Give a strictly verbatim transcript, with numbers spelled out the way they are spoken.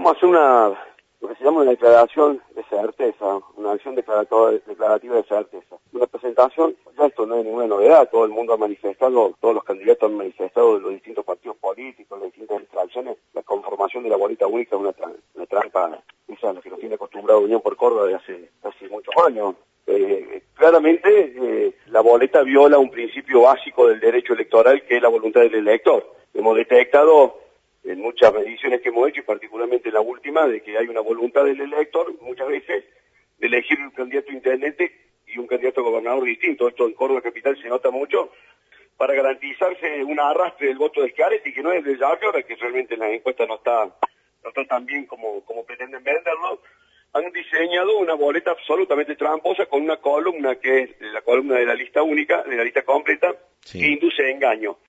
Vamos a hacer una, lo que se llama una declaración de certeza, una acción declarativa de certeza. Una presentación, ya esto no es ninguna novedad, todo el mundo ha manifestado, todos los candidatos han manifestado de los distintos partidos políticos, las distintas distracciones, la conformación de la boleta única es una, tra una trampa, esa es la que nos tiene acostumbrado Unión por Córdoba de hace, hace muchos años. Eh, claramente eh, la boleta viola un principio básico del derecho electoral, que es la voluntad del elector. Hemos detectado en muchas mediciones que hemos hecho, y particularmente en la última, de que hay una voluntad del elector, muchas veces, de elegir un candidato a intendente y un candidato a gobernador distinto. Esto en Córdoba Capital se nota mucho, para garantizarse un arrastre del voto de Schiaretti, que no es de Yarlora, que realmente en la encuesta no está, no está tan bien como, como pretenden venderlo. Han diseñado una boleta absolutamente tramposa con una columna que es la columna de la lista única, de la lista completa, sí, que induce a engaño.